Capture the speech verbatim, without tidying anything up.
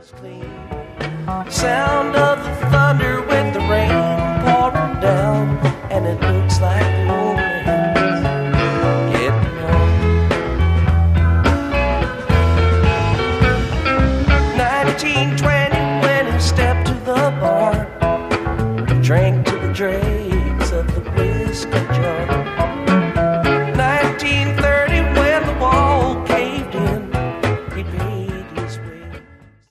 Sound of the thunder with the rain pouring down, and it looks like the old man's getting on. nineteen twenty when he stepped to the bar, drank to the drain.